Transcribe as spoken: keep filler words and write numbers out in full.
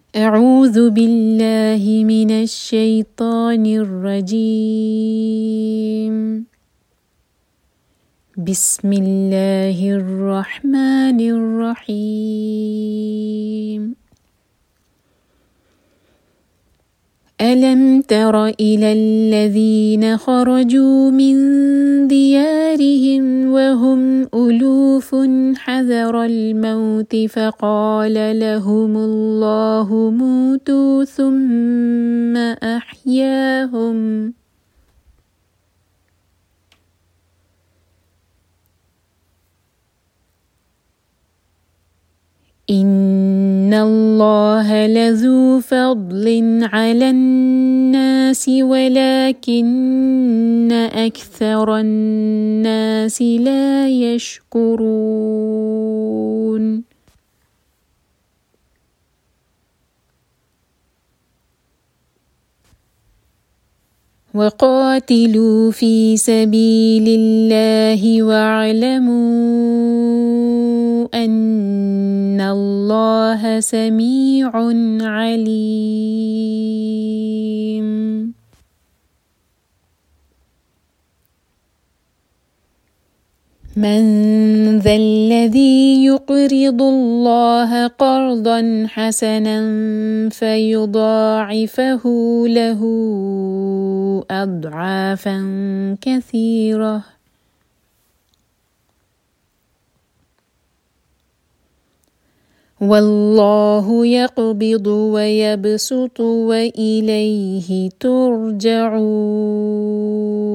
أعوذ بالله من الشيطان الرجيم. بسم الله الرحمن الرحيم. ألم تر إلى الذين خرجوا من ديارهم وهم ألوف حذر الموت فقال لهم الله موتوا ثم أحياهم إن الله لذو فضل على الناس ولكن أكثر الناس لا يشكرون. وقاتلوا في سبيل الله واعلموا أن الله سميع عليم. من ذا الذي يقرض الله قرضا حسنا فيضاعفه له أضعافا كثيرة والله يقبض ويبسط وإليه ترجعون.